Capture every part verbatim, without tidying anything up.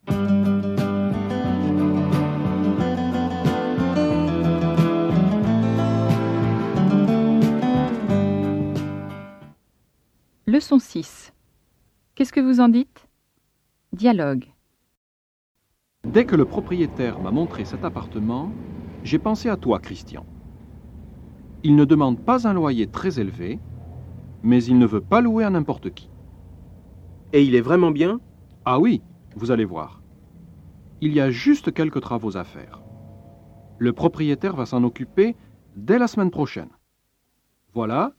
Leçon six. Qu'est-ce que vous en dites? Dialogue. Dès que le propriétaire m'a montré cet appartement, j'ai pensé à toi, Christian. Il ne demande pas un loyer très élevé, mais il ne veut pas louer à n'importe qui. Et il est vraiment bien? Ah oui, vous allez voir. Il y a juste quelques travaux à faire. Le propriétaire va s'en occuper dès la semaine prochaine. Voilà.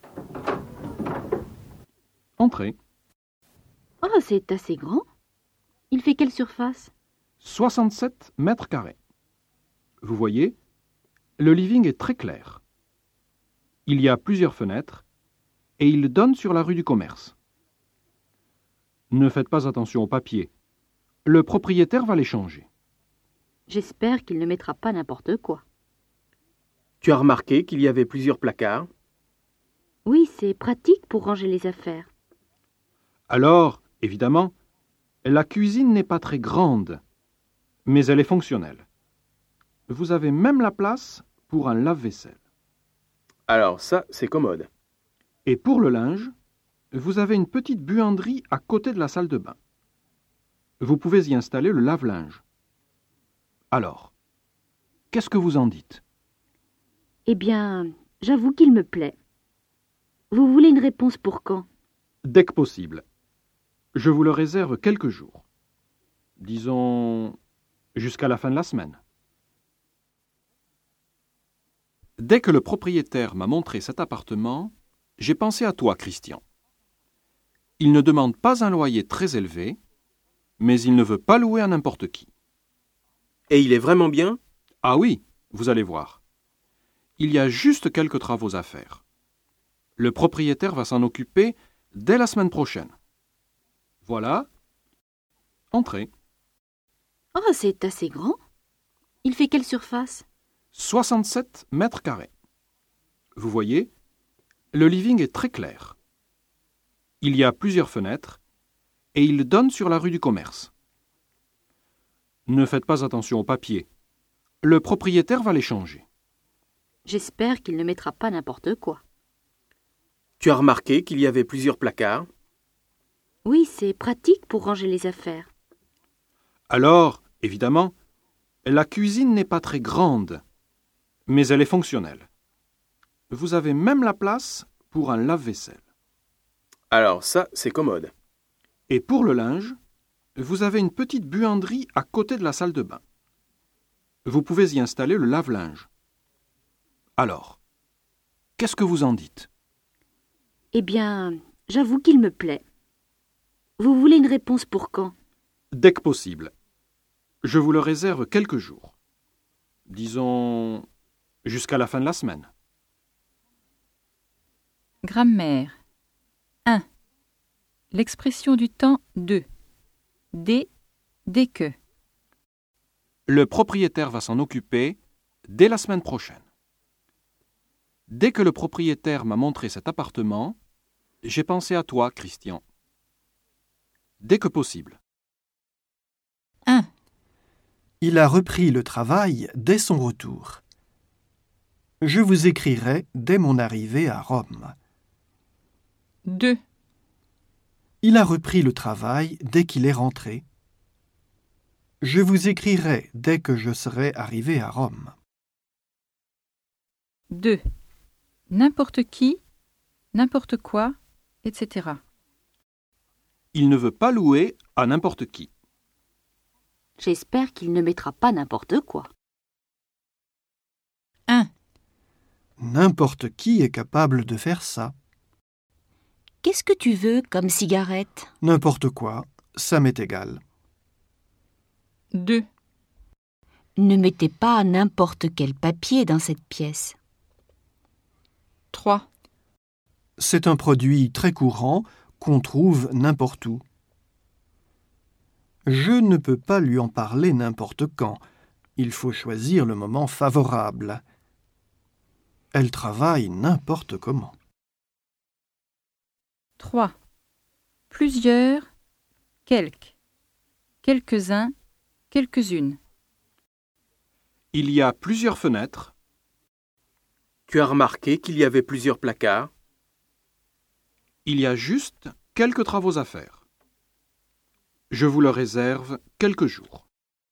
Entrez. Oh, c'est assez grand. Il fait quelle surface? soixante-sept mètres carrés. Vous voyez, le living est très clair. Il y a plusieurs fenêtres et il donne sur la rue du Commerce. Ne faites pas attention aux papiers. Le propriétaire va les changer. J'espère qu'il ne mettra pas n'importe quoi. Tu as remarqué qu'il y avait plusieurs placards? Oui, c'est pratique pour ranger les affaires. Alors, évidemment, la cuisine n'est pas très grande, mais elle est fonctionnelle. Vous avez même la place pour un lave-vaisselle. Alors ça, c'est commode. Et pour le linge, vous avez une petite buanderie à côté de la salle de bain. Vous pouvez y installer le lave-linge. Alors, qu'est-ce que vous en dites? Eh bien, j'avoue qu'il me plaît. Vous voulez une réponse pour quand? Dès que possible. Je vous le réserve quelques jours. Disons jusqu'à la fin de la semaine. Dès que le propriétaire m'a montré cet appartement, j'ai pensé à toi, Christian. Il ne demande pas un loyer très élevé, mais il ne veut pas louer à n'importe qui. Et il est vraiment bien? Ah oui, vous allez voir. Il y a juste quelques travaux à faire. Le propriétaire va s'en occuper dès la semaine prochaine. Voilà. Entrez. Oh, c'est assez grand. Il fait quelle surface? soixante-sept mètres carrés. Vous voyez, le living est très clair. Il y a plusieurs fenêtres et il donne sur la rue du Commerce. Ne faites pas attention aux papiers. Le propriétaire va les changer. J'espère qu'il ne mettra pas n'importe quoi. Tu as remarqué qu'il y avait plusieurs placards? Oui, c'est pratique pour ranger les affaires. Alors, évidemment, la cuisine n'est pas très grande, mais elle est fonctionnelle. Vous avez même la place pour un lave-vaisselle. Alors ça, c'est commode. Et pour le linge, vous avez une petite buanderie à côté de la salle de bain. Vous pouvez y installer le lave-linge. Alors, qu'est-ce que vous en dites? Eh bien, j'avoue qu'il me plaît. Vous voulez une réponse pour quand? Dès que possible. Je vous le réserve quelques jours. Disons jusqu'à la fin de la semaine. Grammaire. un. L'expression du temps de. Dès, dès que. Le propriétaire va s'en occuper dès la semaine prochaine. Dès que le propriétaire m'a montré cet appartement, j'ai pensé à toi, Christian. Dès que possible. un. Il a repris le travail dès son retour. Je vous écrirai dès mon arrivée à Rome. deux. Il a repris le travail dès qu'il est rentré. Je vous écrirai dès que je serai arrivé à Rome. deux. N'importe qui, n'importe quoi, et cetera. Il ne veut pas louer à n'importe qui. J'espère qu'il ne mettra pas n'importe quoi. un. N'importe qui est capable de faire ça. Qu'est-ce que tu veux comme cigarette? N'importe quoi, ça m'est égal. deux. Ne mettez pas n'importe quel papier dans cette pièce. trois. C'est un produit très courant qu'on trouve n'importe où. Je ne peux pas lui en parler n'importe quand. Il faut choisir le moment favorable. Elle travaille n'importe comment. trois. Plusieurs, quelques. quelques-uns, quelques-unes. Il y a plusieurs fenêtres. Tu as remarqué qu'il y avait plusieurs placards. Il y a juste quelques travaux à faire. Je vous le réserve quelques jours.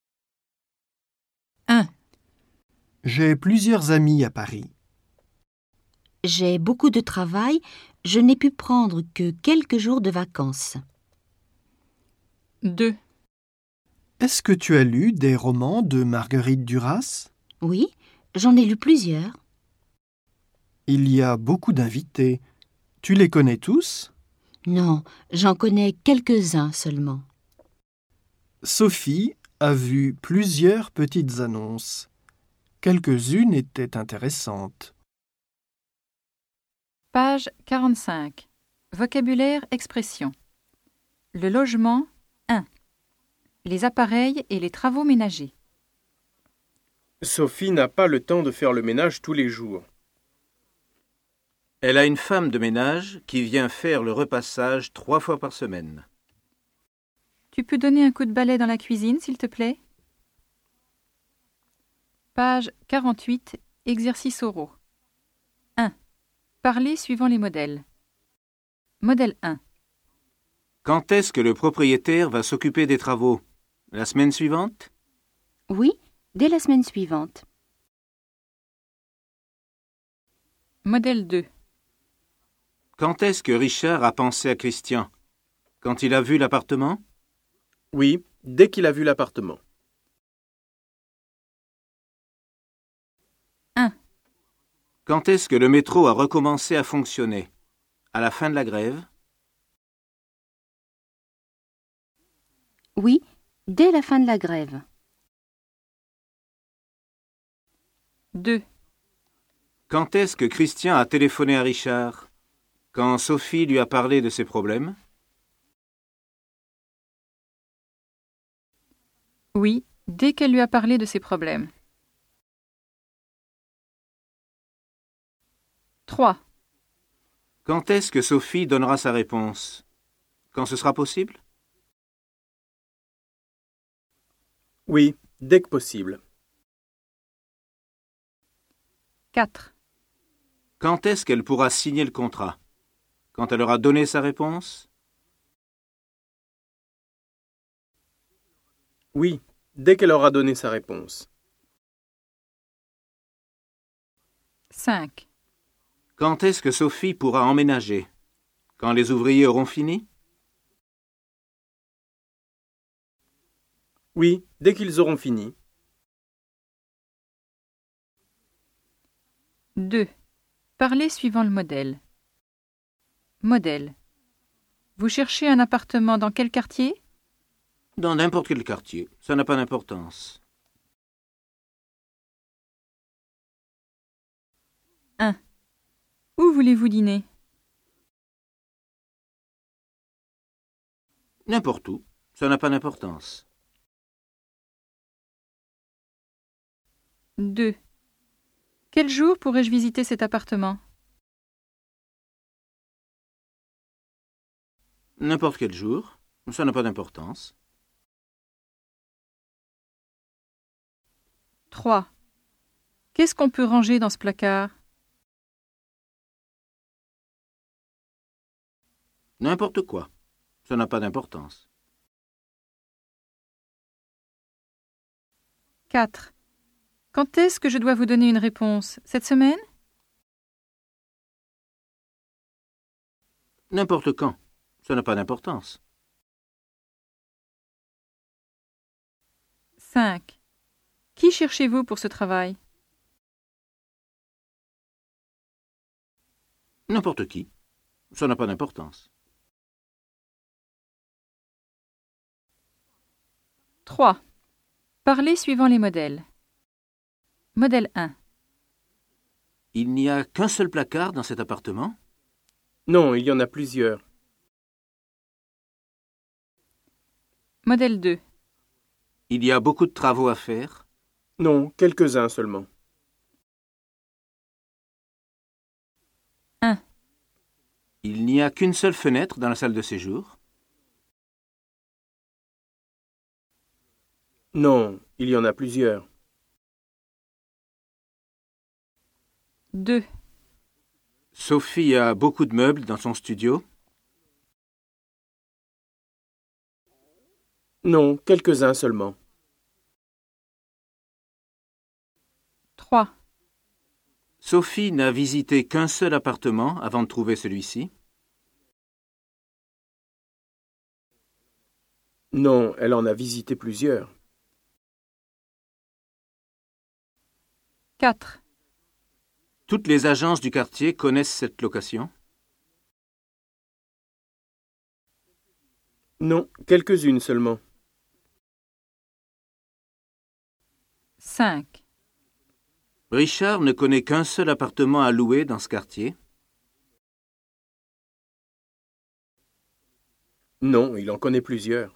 un. J'ai plusieurs amis à Paris. J'ai beaucoup de travail, je n'ai pu prendre que quelques jours de vacances. deux. Est-ce que tu as lu des romans de Marguerite Duras? Oui, j'en ai lu plusieurs. Il y a beaucoup d'invités. Tu les connais tous? Non, j'en connais quelques-uns seulement. Sophie a vu plusieurs petites annonces. Quelques-unes étaient intéressantes. Page quarante-cinq. Vocabulaire, expression. Le logement, un. Les appareils et les travaux ménagers. Sophie n'a pas le temps de faire le ménage tous les jours. Elle a une femme de ménage qui vient faire le repassage trois fois par semaine. Tu peux donner un coup de balai dans la cuisine, s'il te plaît? Page quarante-huit. Exercices oraux. un. Parler suivant les modèles. Modèle un. Quand est-ce que le propriétaire va s'occuper des travaux? La semaine suivante? Oui, dès la semaine suivante. Modèle deux. Quand est-ce que Richard a pensé à Christian? Quand il a vu l'appartement? Oui, dès qu'il a vu l'appartement. un. Quand est-ce que le métro a recommencé à fonctionner? À la fin de la grève? Oui, dès la fin de la grève. deux. Quand est-ce que Christian a téléphoné à Richard? Quand Sophie lui a parlé de ses problèmes? Oui, dès qu'elle lui a parlé de ses problèmes. trois. Quand est-ce que Sophie donnera sa réponse? Quand ce sera possible? Oui, dès que possible. quatre. Quand est-ce qu'elle pourra signer le contrat? Quand elle aura donné sa réponse? Oui, dès qu'elle aura donné sa réponse. cinq. Quand est-ce que Sophie pourra emménager? Quand les ouvriers auront fini? Oui, dès qu'ils auront fini. deux. Parler suivant le modèle. Modèle. Vous cherchez un appartement dans quel quartier? Dans n'importe quel quartier, ça n'a pas d'importance. un. Où voulez-vous dîner? N'importe où, ça n'a pas d'importance. deux. Quel jour pourrais-je visiter cet appartement? N'importe quel jour, ça n'a pas d'importance. trois. Qu'est-ce qu'on peut ranger dans ce placard? N'importe quoi, ça n'a pas d'importance. quatre. Quand est-ce que je dois vous donner une réponse? Cette semaine? N'importe quand, ça n'a pas d'importance. cinq. Qui cherchez-vous pour ce travail? N'importe qui, ça n'a pas d'importance. trois. Parler suivant les modèles. Modèle un. Il n'y a qu'un seul placard dans cet appartement? Non, il y en a plusieurs. Modèle deux. Il y a beaucoup de travaux à faire? Non, quelques-uns seulement. un. Il n'y a qu'une seule fenêtre dans la salle de séjour? Non, il y en a plusieurs. deux. Sophie a beaucoup de meubles dans son studio. Non, quelques-uns seulement. trois. Sophie n'a visité qu'un seul appartement avant de trouver celui-ci. Non, elle en a visité plusieurs. quatre. Toutes les agences du quartier connaissent cette location. Non, quelques-unes seulement. cinq. Richard ne connaît qu'un seul appartement à louer dans ce quartier. Non, il en connaît plusieurs.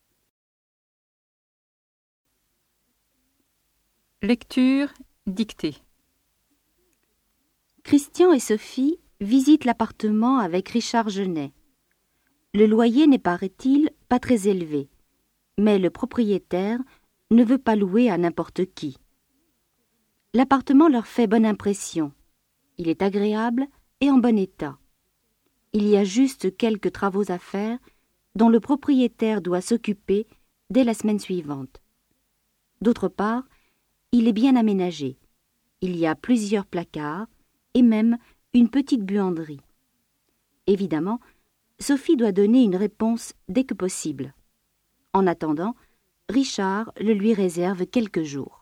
Lecture, dictée. Christian et Sophie visitent l'appartement avec Richard Genet. Le loyer n'est, paraît-il, pas très élevé, mais le propriétaire ne veut pas louer à n'importe qui. L'appartement leur fait bonne impression. Il est agréable et en bon état. Il y a juste quelques travaux à faire dont le propriétaire doit s'occuper dès la semaine suivante. D'autre part, il est bien aménagé. Il y a plusieurs placards et même une petite buanderie. Évidemment, Sophie doit donner une réponse dès que possible. En attendant, Richard le lui réserve quelques jours.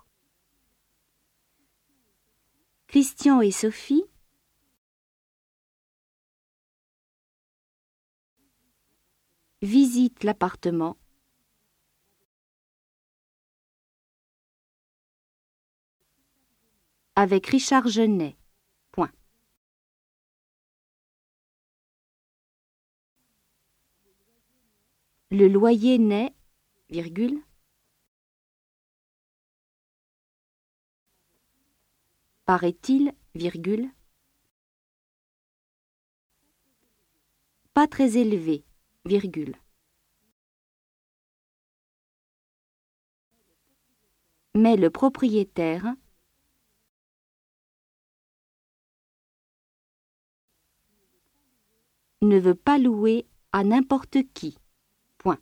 Christian et Sophie visitent l'appartement avec Richard Genet. Point. Le loyer n'est, virgule, paraît-il, virgule, pas très élevé, virgule. Mais le propriétaire ne veut pas louer à n'importe qui. Point.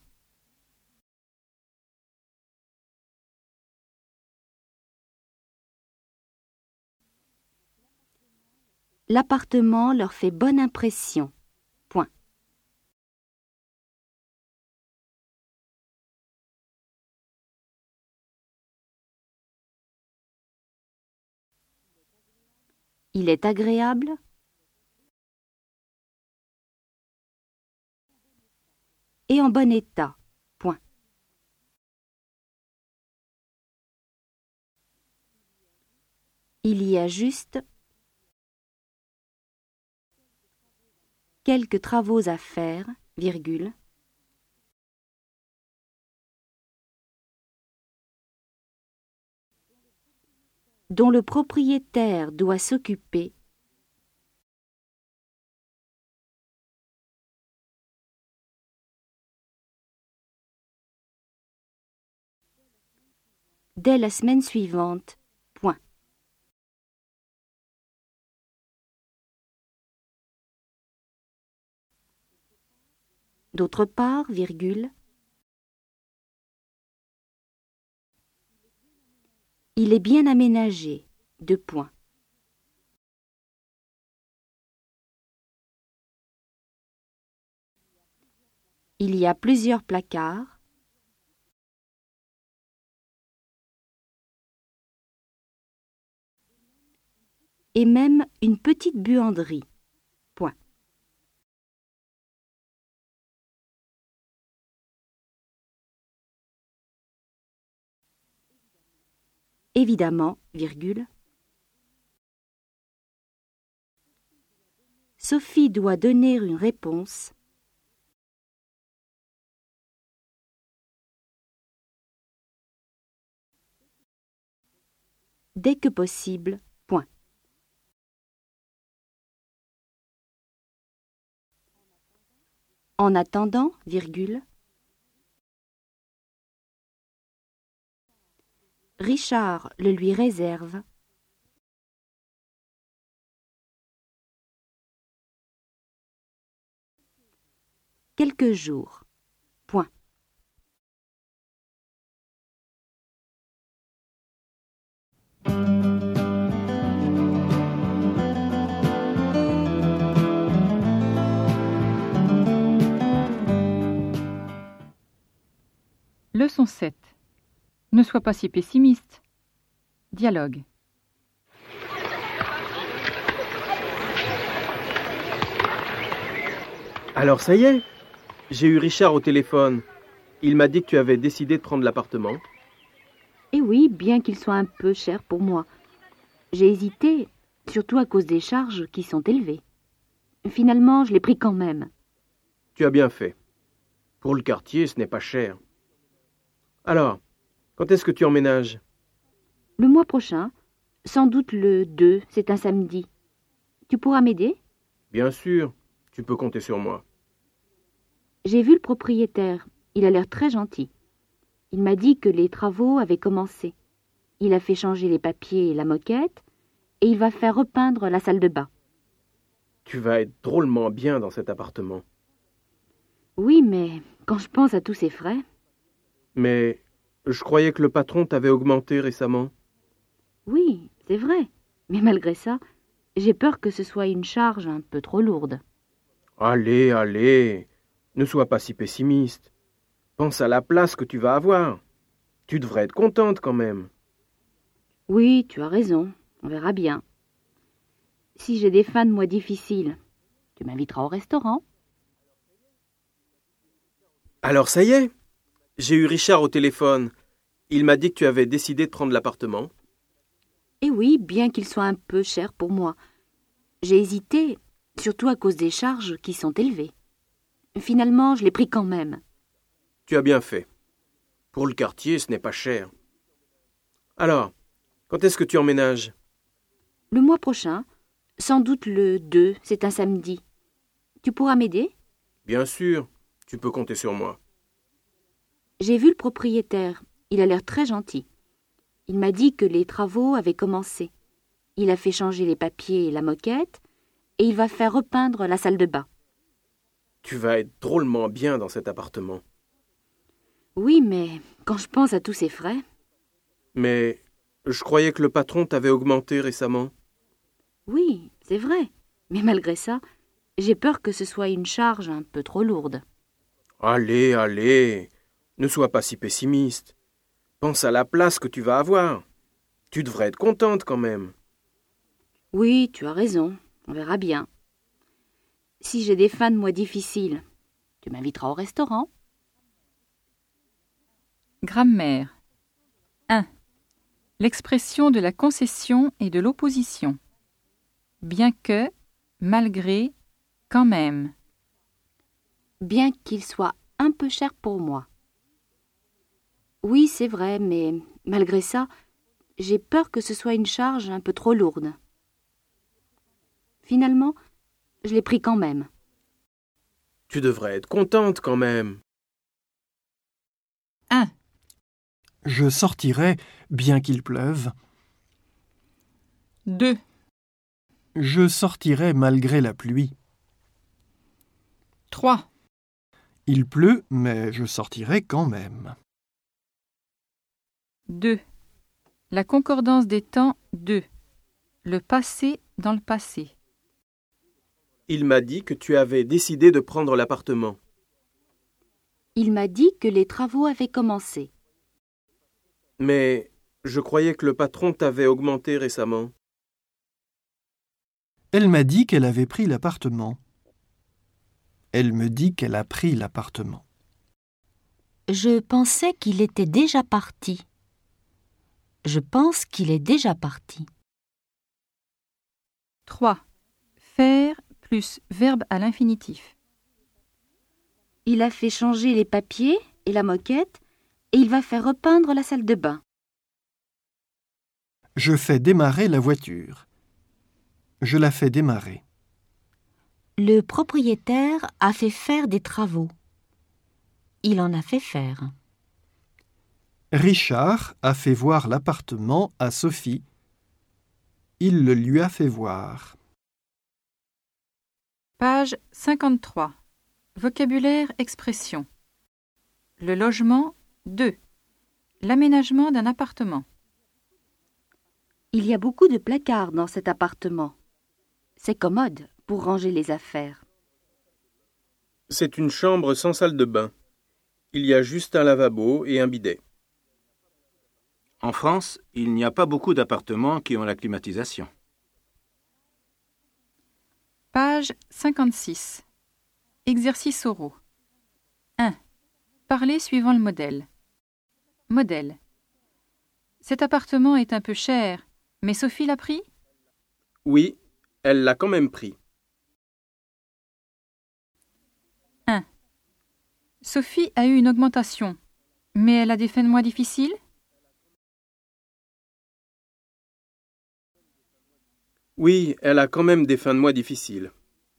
L'appartement leur fait bonne impression. Point. Il est agréable et en bon état. Point. Il y a juste quelques travaux à faire, virgule, dont le propriétaire doit s'occuper dès la semaine suivante. Point. D'autre part, virgule, il est bien aménagé. Deux points. Il y a plusieurs placards et même une petite buanderie. Point. Évidemment, virgule, Sophie doit donner une réponse dès que possible. Point. En attendant, virgule, Richard le lui réserve. Quelques jours. Point. Leçon sept. Ne sois pas si pessimiste. Dialogue. Alors ça y est, j'ai eu Richard au téléphone. Il m'a dit que tu avais décidé de prendre l'appartement. Et oui, bien qu'il soit un peu cher pour moi. J'ai hésité, surtout à cause des charges qui sont élevées. Finalement, je l'ai pris quand même. Tu as bien fait. Pour le quartier, ce n'est pas cher. Alors, quand est-ce que tu emménages? Le mois prochain, sans doute le deux, c'est un samedi. Tu pourras m'aider? Bien sûr, tu peux compter sur moi. J'ai vu le propriétaire, il a l'air très gentil. Il m'a dit que les travaux avaient commencé. Il a fait changer les papiers et la moquette, et il va faire repeindre la salle de bain. Tu vas être drôlement bien dans cet appartement. Oui, mais quand je pense à tous ces frais... Mais je croyais que le patron t'avait augmenté récemment. Oui, c'est vrai. Mais malgré ça, j'ai peur que ce soit une charge un peu trop lourde. Allez, allez, ne sois pas si pessimiste. Pense à la place que tu vas avoir. Tu devrais être contente quand même. Oui, tu as raison. On verra bien. Si j'ai des fins de mois difficiles, tu m'inviteras au restaurant. Alors ça y est, j'ai eu Richard au téléphone. Il m'a dit que tu avais décidé de prendre l'appartement. Et oui, bien qu'il soit un peu cher pour moi. J'ai hésité, surtout à cause des charges qui sont élevées. Finalement, je l'ai pris quand même. Tu as bien fait. Pour le quartier, ce n'est pas cher. Alors, quand est-ce que tu emménages? Le mois prochain, sans doute le deux, c'est un samedi. Tu pourras m'aider? Bien sûr, tu peux compter sur moi. J'ai vu le propriétaire, il a l'air très gentil. Il m'a dit que les travaux avaient commencé. Il a fait changer les papiers et la moquette, et il va faire repeindre la salle de bain. Tu vas être drôlement bien dans cet appartement. Oui, mais quand je pense à tous ces frais... Mais je croyais que le patron t'avait augmenté récemment. Oui, c'est vrai. Mais malgré ça, j'ai peur que ce soit une charge un peu trop lourde. Allez, allez, ne sois pas si pessimiste. Pense à la place que tu vas avoir. Tu devrais être contente quand même. Oui, tu as raison. On verra bien. Si j'ai des fins de mois difficiles, tu m'inviteras au restaurant. Grammaire. un. L'expression de la concession et de l'opposition. Bien que, malgré, quand même. Bien qu'il soit un peu cher pour moi. Oui, c'est vrai, mais malgré ça, j'ai peur que ce soit une charge un peu trop lourde. Finalement, je l'ai pris quand même. Tu devrais être contente quand même. un. Je sortirai, bien qu'il pleuve. deux. Je sortirai malgré la pluie. trois. Il pleut, mais je sortirai quand même. deux. La concordance des temps deux. Le passé dans le passé. Il m'a dit que tu avais décidé de prendre l'appartement. Il m'a dit que les travaux avaient commencé. Mais je croyais que le patron t'avait augmenté récemment. Elle m'a dit qu'elle avait pris l'appartement. Elle me dit qu'elle a pris l'appartement. Je pensais qu'il était déjà parti. Je pense qu'il est déjà parti. trois. Faire plus verbe à l'infinitif. Il a fait changer les papiers et la moquette, et il va faire repeindre la salle de bain. Je fais démarrer la voiture. Je la fais démarrer. Le propriétaire a fait faire des travaux. Il en a fait faire. Richard a fait voir l'appartement à Sophie. Il le lui a fait voir. Page cinquante-trois. Vocabulaire expression. Le logement deux. L'aménagement d'un appartement. Il y a beaucoup de placards dans cet appartement. C'est commode pour ranger les affaires. C'est une chambre sans salle de bain. Il y a juste un lavabo et un bidet. En France, il n'y a pas beaucoup d'appartements qui ont la climatisation. Page cinquante-six. Exercice oraux. un. Parlez suivant le modèle. Modèle. Cet appartement est un peu cher, mais Sophie l'a pris? Oui, elle l'a quand même pris. un. Sophie a eu une augmentation, mais elle a des fins de mois difficiles? Oui, elle a quand même des fins de mois difficiles.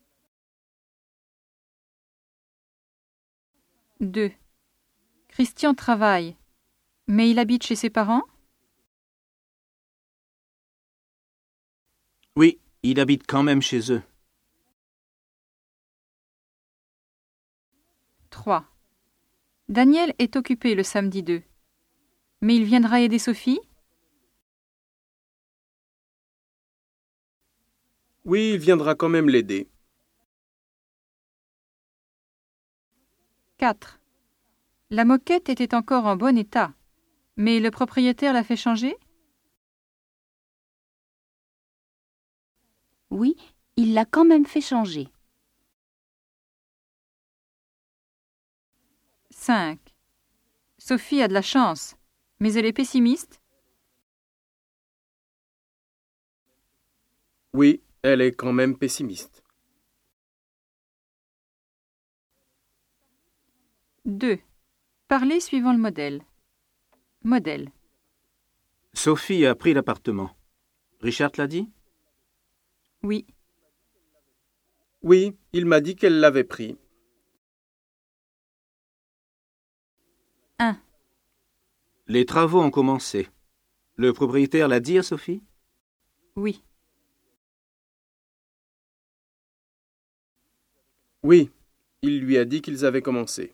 deux. Christian travaille, mais il habite chez ses parents? Oui, il habite quand même chez eux. trois. Daniel est occupé le samedi deux, mais il viendra aider Sophie? Oui, il viendra quand même l'aider. quatre. La moquette était encore en bon état, mais le propriétaire l'a fait changer? Oui, il l'a quand même fait changer. cinq. Sophie a de la chance, mais elle est pessimiste? Oui, elle est quand même pessimiste. deux. Parlez suivant le modèle. Modèle. Sophie a pris l'appartement. Richard l'a dit? Oui. Oui, il m'a dit qu'elle l'avait pris. un. Les travaux ont commencé. Le propriétaire l'a dit à Sophie? Oui. Oui, il lui a dit qu'ils avaient commencé.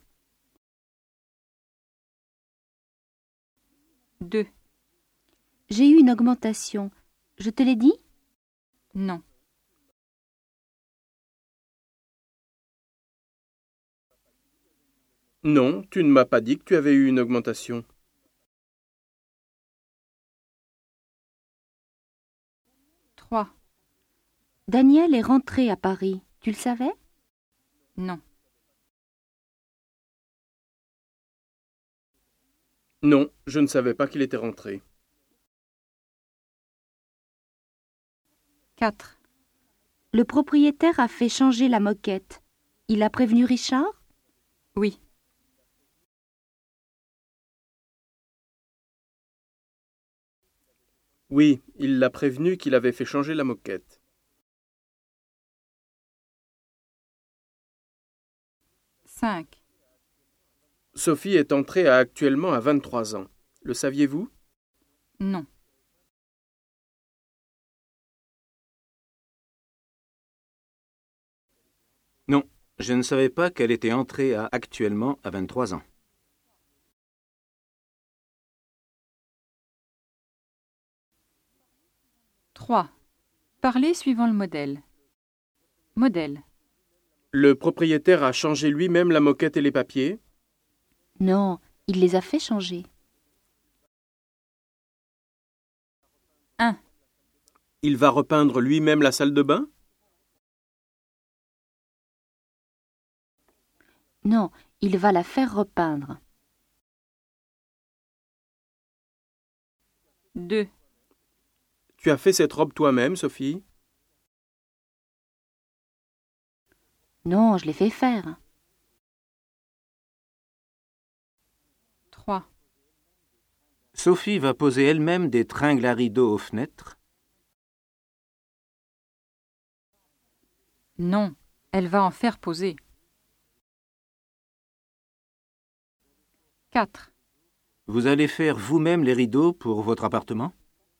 deux. J'ai eu une augmentation. Je te l'ai dit? Non. Non, tu ne m'as pas dit que tu avais eu une augmentation. trois. Daniel est rentré à Paris. Tu le savais? Non. Non, je ne savais pas qu'il était rentré. quatre. Le propriétaire a fait changer la moquette. Il a prévenu Richard? Oui. Oui, il l'a prévenu qu'il avait fait changer la moquette. cinq. Sophie est entrée à actuellement à vingt-trois ans. Le saviez-vous? Non. Non, je ne savais pas qu'elle était entrée à actuellement à vingt-trois ans. trois. Parlez suivant le modèle. Modèle. Le propriétaire a changé lui-même la moquette et les papiers? Non, il les a fait changer. un. Il va repeindre lui-même la salle de bain? Non, il va la faire repeindre. deux. Tu as fait cette robe toi-même, Sophie? Non, je l'ai fait faire. trois. Sophie va poser elle-même des tringles à rideaux aux fenêtres. Non, elle va en faire poser. quatre. Vous allez faire vous-même les rideaux pour votre appartement?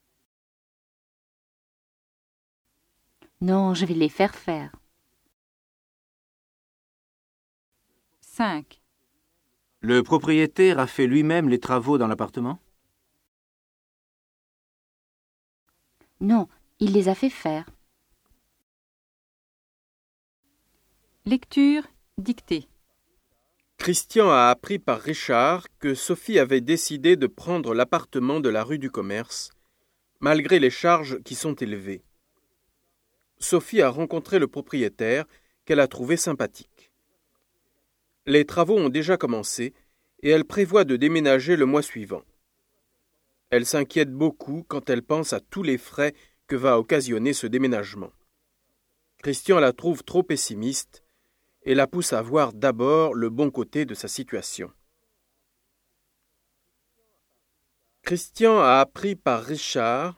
Non, je vais les faire faire. cinq. Le propriétaire a fait lui-même les travaux dans l'appartement? Non, il les a fait faire. Lecture, dictée. Christian a appris par Richard que Sophie avait décidé de prendre l'appartement de la rue du Commerce, malgré les charges qui sont élevées. Sophie a rencontré le propriétaire qu'elle a trouvé sympathique. Les travaux ont déjà commencé et elle prévoit de déménager le mois suivant. Elle s'inquiète beaucoup quand elle pense à tous les frais que va occasionner ce déménagement. Christian la trouve trop pessimiste et la pousse à voir d'abord le bon côté de sa situation. Christian a appris par Richard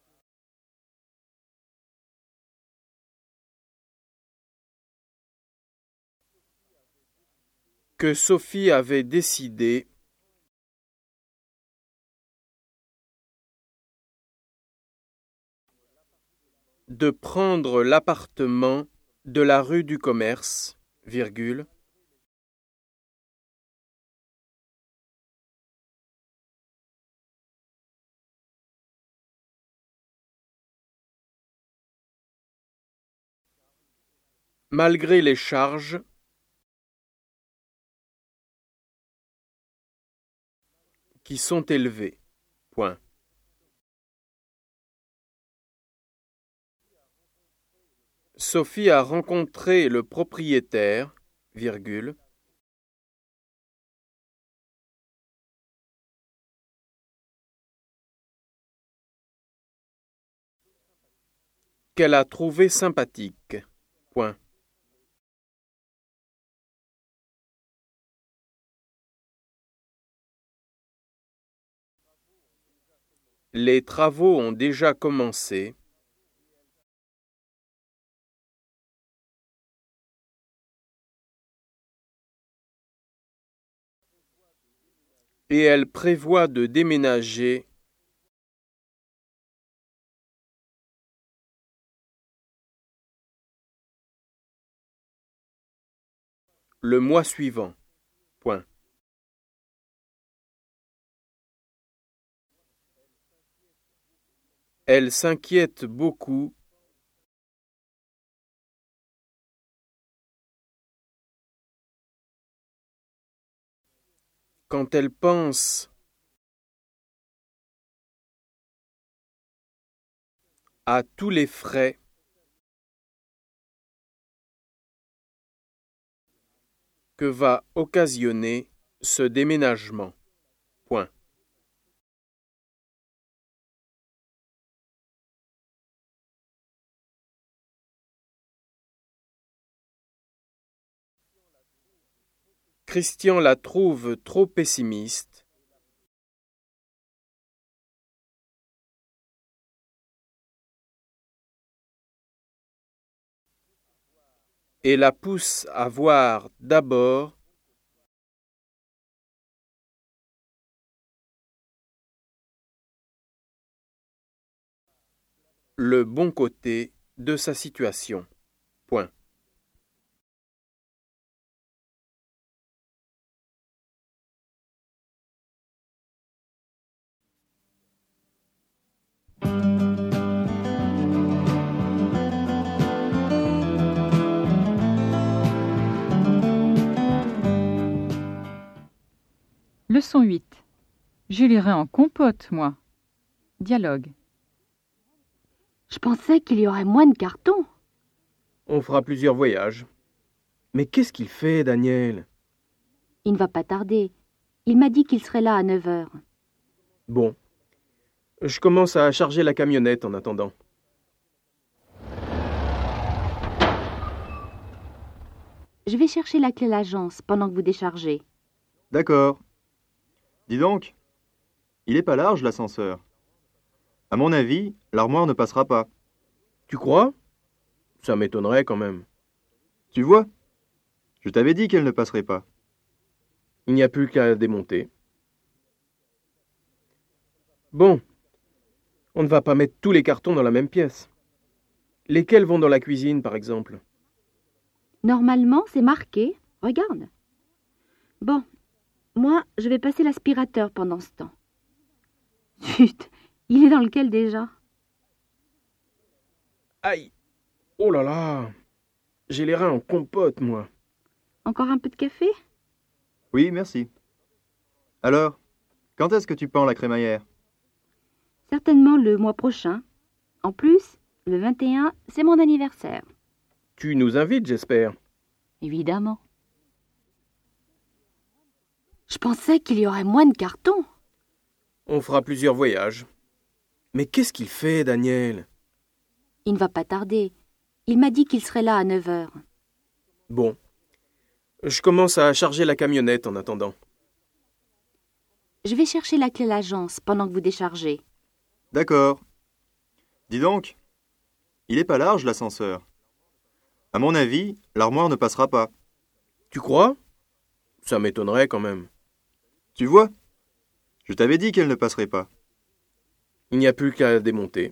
que Sophie avait décidé de prendre l'appartement de la rue du Commerce, virgule, malgré les charges qui sont élevées. Point. Sophie a rencontré le propriétaire, virgule, qu'elle a trouvé sympathique. Point. Les travaux ont déjà commencé. Et elle prévoit de déménager le mois suivant. Point. Elle s'inquiète beaucoup quand elle pense à tous les frais que va occasionner ce déménagement. Point. Christian la trouve trop pessimiste et la pousse à voir d'abord le bon côté de sa situation. Point. Leçon huit. Je lirai en compote, moi. Dialogue. Je pensais qu'il y aurait moins de cartons. On fera plusieurs voyages. Mais qu'est-ce qu'il fait, Daniel? Il ne va pas tarder. Il m'a dit qu'il serait là à neuf heures. Bon. Je commence à charger la camionnette en attendant. Je vais chercher la clé à l'agence pendant que vous déchargez. D'accord. Dis donc, il est pas large l'ascenseur. À mon avis, l'armoire ne passera pas. Tu crois? Ça m'étonnerait quand même. Tu vois? Je t'avais dit qu'elle ne passerait pas. Il n'y a plus qu'à démonter. Bon, on ne va pas mettre tous les cartons dans la même pièce. Lesquels vont dans la cuisine, par exemple? Normalement, c'est marqué. Regarde. Bon, moi, je vais passer l'aspirateur pendant ce temps. Zut, il est dans lequel déjà? Aïe! Oh là là! J'ai les reins en compote, moi. Encore un peu de café? Oui, merci. Alors, quand est-ce que tu pends la crémaillère? Certainement le mois prochain. En plus, le vingt et un, c'est mon anniversaire. Tu nous invites, j'espère. Évidemment. Je pensais qu'il y aurait moins de cartons. On fera plusieurs voyages. Mais qu'est-ce qu'il fait, Daniel? Il ne va pas tarder. Il m'a dit qu'il serait là à neuf heures. Bon. Je commence à charger la camionnette en attendant. Je vais chercher la clé à l'agence pendant que vous déchargez. D'accord. Dis donc, il est pas large l'ascenseur. À mon avis, l'armoire ne passera pas. Tu crois? Ça m'étonnerait quand même. Tu vois? Je t'avais dit qu'elle ne passerait pas. Il n'y a plus qu'à démonter.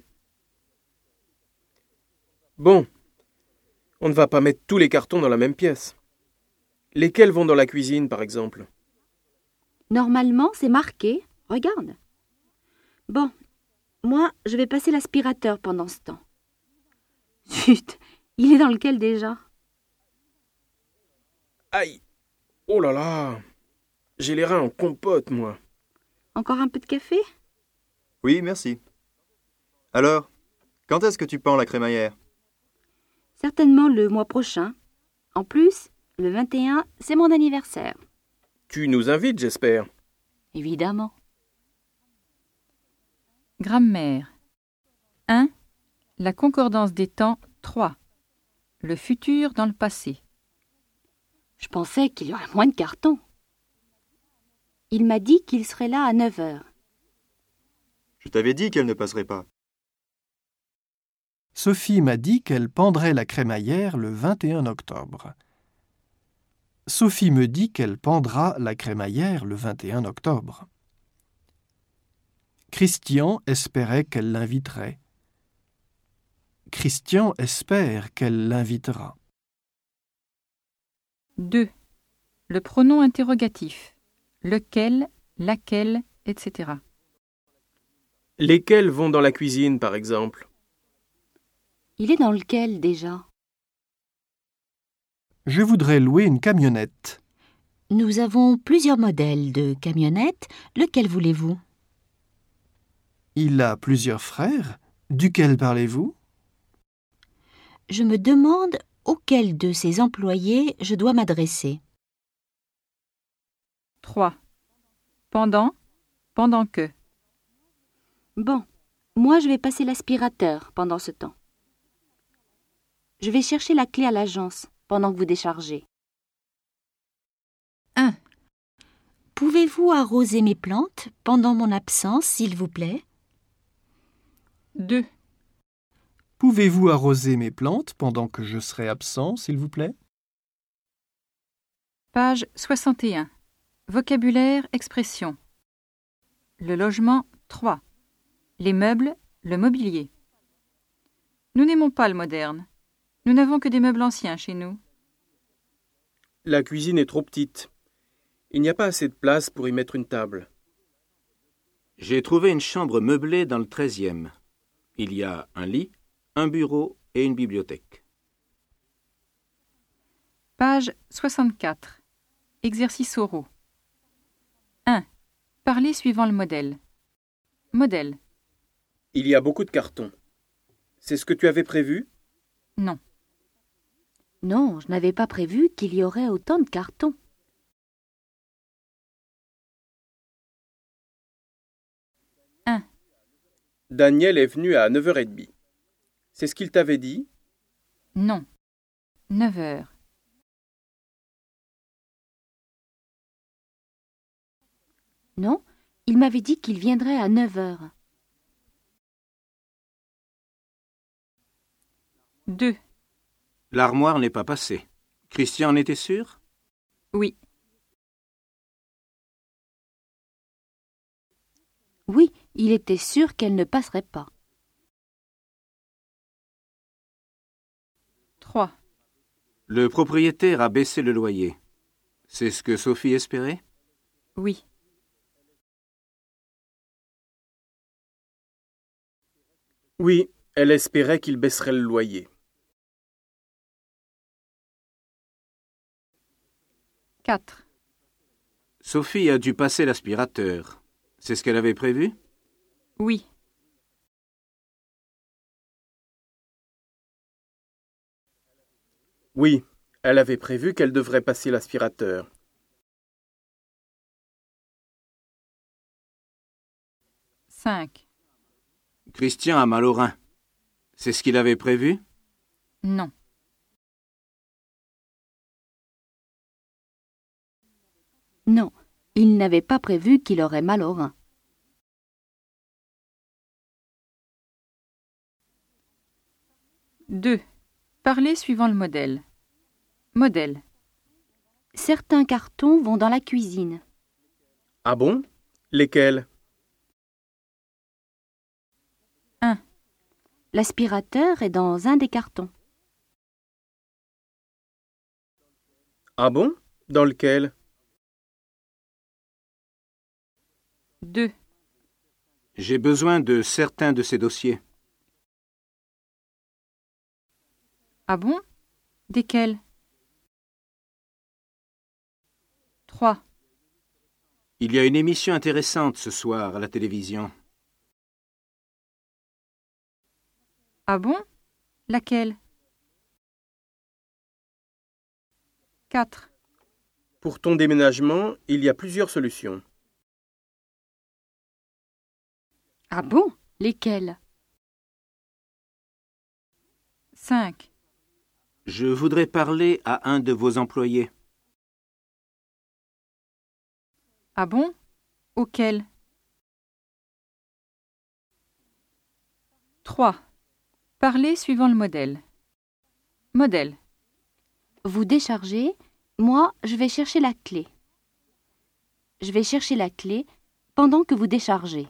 Bon. On ne va pas mettre tous les cartons dans la même pièce. Lesquels vont dans la cuisine, par exemple? Normalement, c'est marqué. Regarde. Bon, moi, je vais passer l'aspirateur pendant ce temps. Zut, il est dans lequel déjà? Aïe! Oh là là! J'ai les reins en compote, moi. Encore un peu de café? Oui, merci. Alors, quand est-ce que tu pends la crémaillère? Certainement le mois prochain. En plus, le vingt et un, c'est mon anniversaire. Tu nous invites, j'espère. Évidemment. Grammaire. un. La concordance des temps trois. Le futur dans le passé. Je pensais qu'il y aurait moins de cartons. Il m'a dit qu'il serait là à neuf heures. Je t'avais dit qu'elle ne passerait pas. Sophie m'a dit qu'elle pendrait la crémaillère le vingt et un octobre. Sophie me dit qu'elle pendra la crémaillère le vingt et un octobre. Christian espérait qu'elle l'inviterait. Christian espère qu'elle l'invitera. deux. Le pronom interrogatif. Lequel, laquelle, et cetera. Lesquels vont dans la cuisine, par exemple? Il est dans lequel déjà? Je voudrais louer une camionnette. Nous avons plusieurs modèles de camionnettes. Lequel voulez-vous? Il a plusieurs frères. Duquel parlez-vous? Je me demande auquel de ses employés je dois m'adresser. trois. Pendant, pendant que. Bon, moi je vais passer l'aspirateur pendant ce temps. Je vais chercher la clé à l'agence pendant que vous déchargez. un. Pouvez-vous arroser mes plantes pendant mon absence, s'il vous plaît? deux. Pouvez-vous arroser mes plantes pendant que je serai absent, s'il vous plaît? Page soixante et un. Vocabulaire, expression. Le logement, trois. Les meubles, le mobilier. Nous n'aimons pas le moderne. Nous n'avons que des meubles anciens chez nous. La cuisine est trop petite. Il n'y a pas assez de place pour y mettre une table. J'ai trouvé une chambre meublée dans le treizième. Il y a un lit, un bureau et une bibliothèque. Page soixante-quatre. Exercice oraux. un. Parlez suivant le modèle. Modèle. Il y a beaucoup de cartons. C'est ce que tu avais prévu? Non. Non, je n'avais pas prévu qu'il y aurait autant de cartons. un. Daniel est venu à neuf heures trente. C'est ce qu'il t'avait dit? Non. neuf heures. Non, il m'avait dit qu'il viendrait à neuf heures. deux. L'armoire n'est pas passée. Christian en était sûr? Oui. Oui, Il était sûr qu'elle ne passerait pas. trois. Le propriétaire a baissé le loyer. C'est ce que Sophie espérait? Oui. Oui, elle espérait qu'il baisserait le loyer. quatre. Sophie a dû passer l'aspirateur. C'est ce qu'elle avait prévu? Oui. Oui, elle avait prévu qu'elle devrait passer l'aspirateur. cinq. Christian a mal au rein. C'est ce qu'il avait prévu? Non. Non, il n'avait pas prévu qu'il aurait mal au rein. deux. Parlez suivant le modèle. Modèle. Certains cartons vont dans la cuisine. Ah bon? Lesquels? un. L'aspirateur est dans un des cartons. Ah bon? Dans lequel? deux. J'ai besoin de certains de ces dossiers. Ah bon? Desquels? trois. Il y a une émission intéressante ce soir à la télévision. Ah bon? Laquelle? quatre. Pour ton déménagement, il y a plusieurs solutions. Ah bon? Lesquels? cinq. Je voudrais parler à un de vos employés. Ah bon? Auquel? trois. Parlez suivant le modèle. Modèle. Vous déchargez, moi je vais chercher la clé. Je vais chercher la clé pendant que vous déchargez.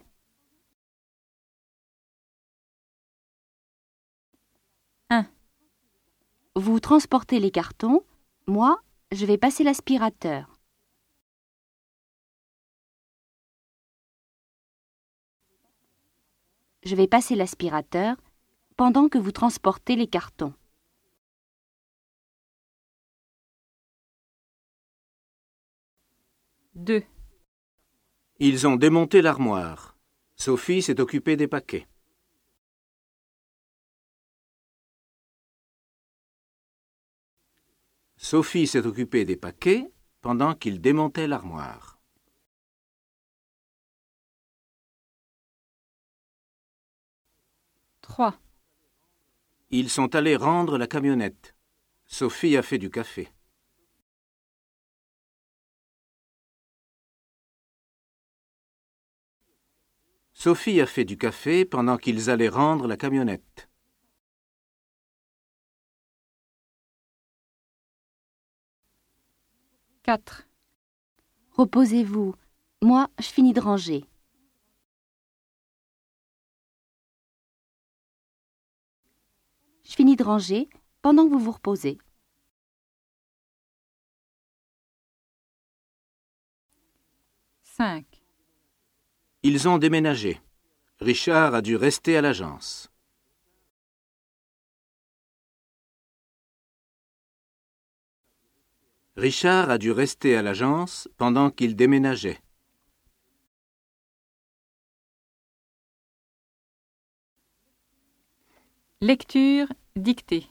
un. Vous transportez les cartons, moi je vais passer l'aspirateur. Je vais passer l'aspirateur pendant que vous transportez les cartons. deux. Ils ont démonté l'armoire. Sophie s'est occupée des paquets. Sophie s'est occupée des paquets pendant qu'ils démontaient l'armoire. trois. Ils sont allés rendre la camionnette. Sophie a fait du café. Sophie a fait du café pendant qu'ils allaient rendre la camionnette. quatre. Reposez-vous, moi je finis de ranger. Je finis de ranger pendant que vous vous reposez. cinq. Ils ont déménagé. Richard a dû rester à l'agence. Richard a dû rester à l'agence pendant qu'il déménageait. Lecture, dictée.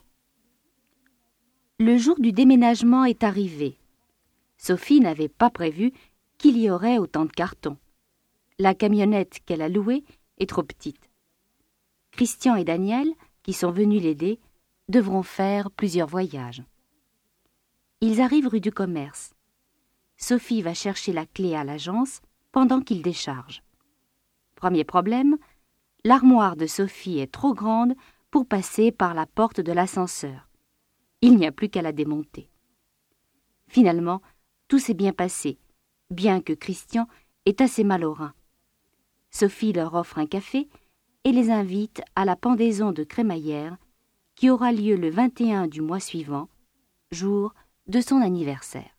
Le jour du déménagement est arrivé. Sophie n'avait pas prévu qu'il y aurait autant de cartons. La camionnette qu'elle a louée est trop petite. Christian et Daniel, qui sont venus l'aider, devront faire plusieurs voyages. Ils arrivent rue du Commerce. Sophie va chercher la clé à l'agence pendant qu'ils déchargent. Premier problème, l'armoire de Sophie est trop grande pour passer par la porte de l'ascenseur. Il n'y a plus qu'à la démonter. Finalement, tout s'est bien passé, bien que Christian ait assez mal au rein. Sophie leur offre un café et les invite à la pendaison de crémaillère qui aura lieu le vingt et un du mois suivant, jour de son anniversaire.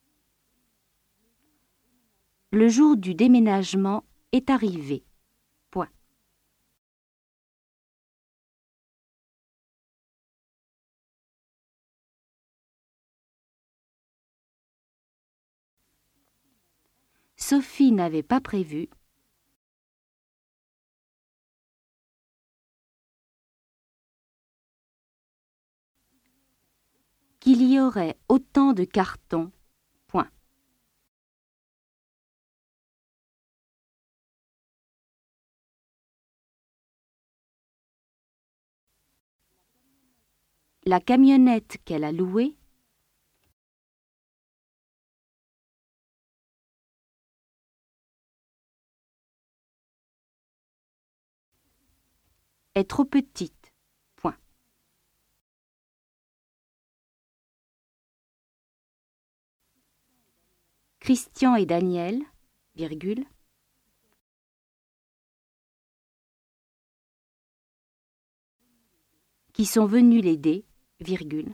Le jour du déménagement est arrivé. Point. Sophie n'avait pas prévu qu'il y aurait autant de cartons. Point. La camionnette qu'elle a louée est trop petite. Point. Christian et Daniel, virgule, qui sont venus l'aider, virgule,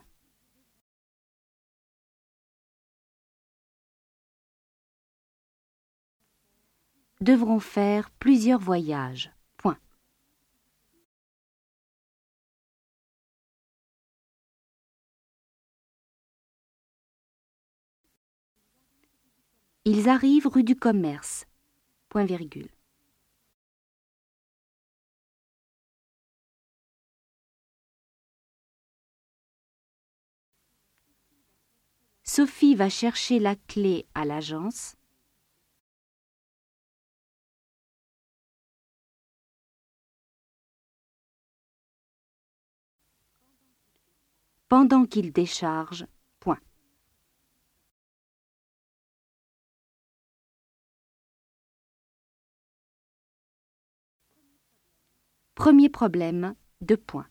devront faire plusieurs voyages. Point. Ils arrivent rue du Commerce. Point virgule. Sophie va chercher la clé à l'agence. Pendant qu'il décharge. Point. Premier problème, deux points.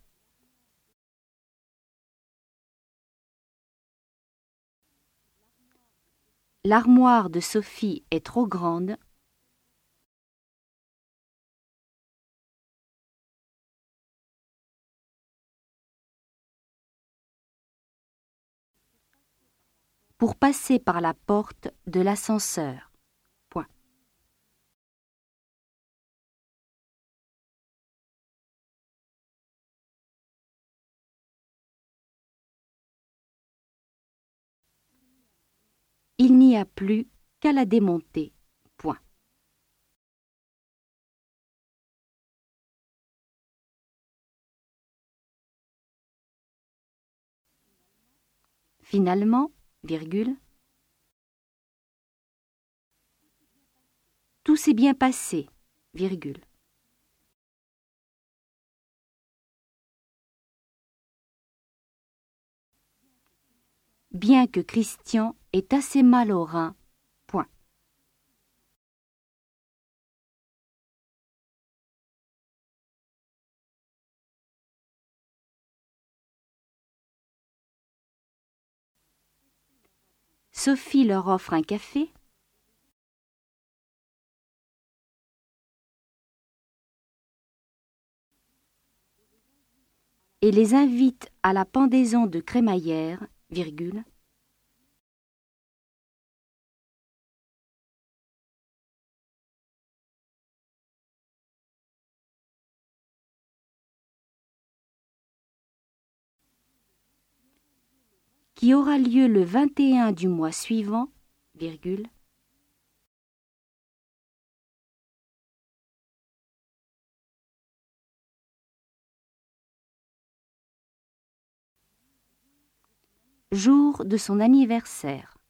L'armoire de Sophie est trop grande. Pour passer par la porte de l'ascenseur. Point. Il n'y a plus qu'à la démonter. Point. Finalement, virgule, tout s'est bien passé, virgule. Bien que Christian ait assez mal au rein. Point. Sophie leur offre un café. Et les invite à la pendaison de crémaillère, virgule, qui aura lieu le vingt et un du mois suivant, virgule, jour de son anniversaire.